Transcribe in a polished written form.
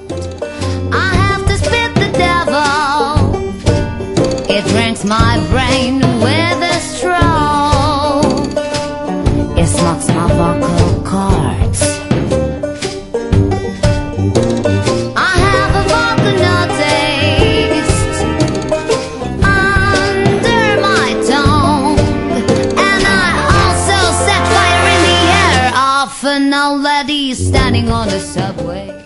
I have to spit the devil. It drinks my brain with a straw. It smokes my vocal cords. I have a volcano taste under my tongue, and I also set fire in the air of an old lady standing on the subway.